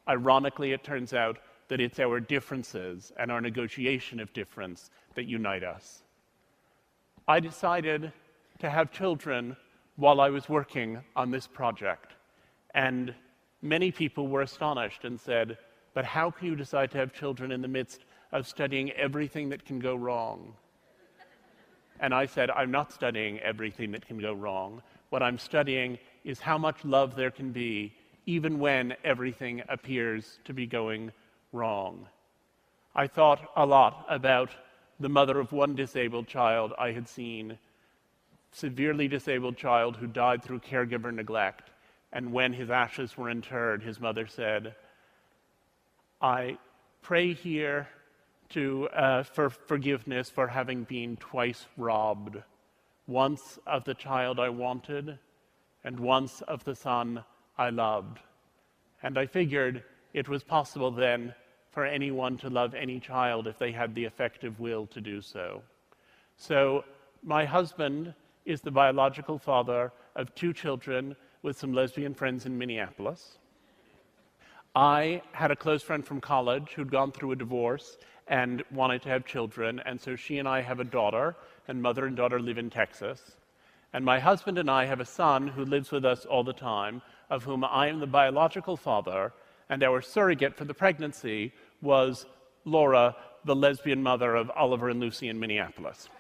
Ironically, it turns out that it's our differences and our negotiation of difference that unite us. I decided to have children while I was working on this project, and many people were astonished and said, "But how can you decide to have children in the midst of studying everything that can go wrong?" And I said, "I'm not studying everything that can go wrong. What I'm studying is how much love there can be even when everything appears to be going wrong." I thought a lot about the mother of one disabled child I had seen, severely disabled child who died through caregiver neglect, and when his ashes were interred, his mother said, "I pray here for forgiveness for having been twice robbed, once of the child I wanted, and once of the son I loved." And I figured it was possible then for anyone to love any child if they had the effective will to do so. So my husband is the biological father of 2 children with some lesbian friends in Minneapolis. I had a close friend from college who'd gone through a divorce and wanted to have children, and so she and I have a daughter, and mother and daughter live in Texas. And my husband and I have a son who lives with us all the time, of whom I am the biological father, and our surrogate for the pregnancy was Laura, the lesbian mother of Oliver and Lucy in Minneapolis.